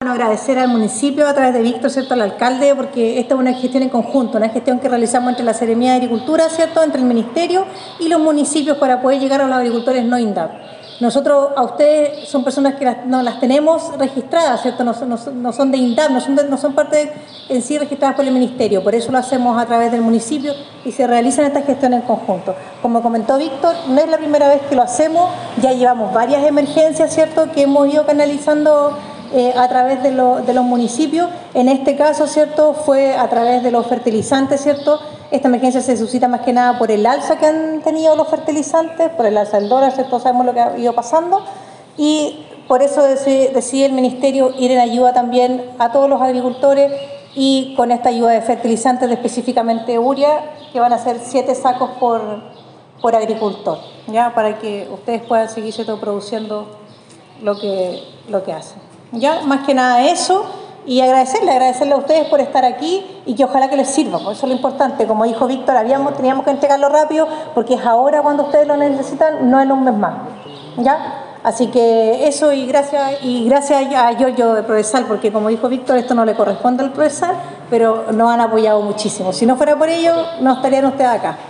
bueno, agradecer al municipio a través de Víctor, ¿cierto?, al alcalde, porque esta es una gestión en conjunto, una gestión que realizamos entre la Seremía de Agricultura, ¿cierto?, entre el ministerio y los municipios para poder llegar a los agricultores no INDAP. Nosotros, a ustedes, son personas que no las tenemos registradas, ¿cierto?, no son de INDAP, no son parte en sí registradas por el ministerio, por eso lo hacemos a través del municipio y se realizan estas gestiones en conjunto. Como comentó Víctor, no es la primera vez que lo hacemos, ya llevamos varias emergencias, ¿cierto?, que hemos ido canalizando a través de los municipios. En este caso, ¿cierto?, fue a través de los fertilizantes, ¿cierto? Esta emergencia se suscita más que nada por el alza que han tenido los fertilizantes, por el alza del dólar, ¿cierto? Sabemos lo que ha ido pasando y por eso decide el ministerio ir en ayuda también a todos los agricultores y con esta ayuda de fertilizantes, específicamente urea, que van a ser 7 sacos por agricultor, ¿ya? Para que ustedes puedan seguir, ¿cierto?, produciendo lo que hacen. Ya, más que nada eso, y agradecerle a ustedes por estar aquí y que ojalá que les sirva, por eso es lo importante. Como dijo Víctor, teníamos que entregarlo rápido porque es ahora cuando ustedes lo necesitan, no en un mes más. ¿Ya? Así que eso, y gracias a Giorgio de Prodesal, porque como dijo Víctor, esto no le corresponde al Prodesal, pero nos han apoyado muchísimo. Si no fuera por ello, no estarían ustedes acá.